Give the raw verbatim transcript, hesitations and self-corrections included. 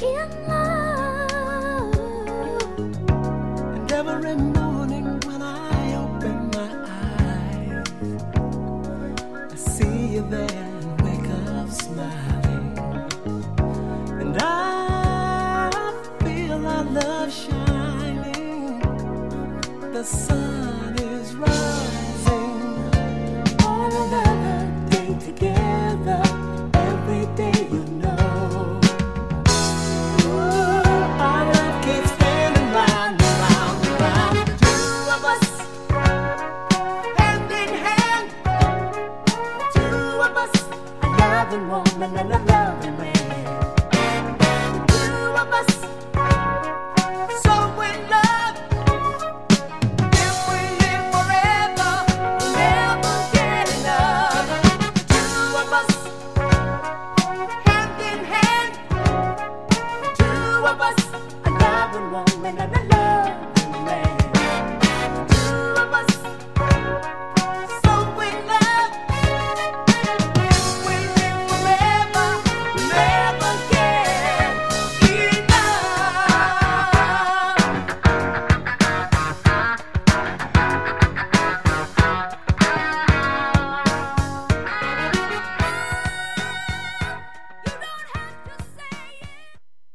in love. And every morning when I open my eyes, I see you there and wake up smiling. And I feel our love shining, the sun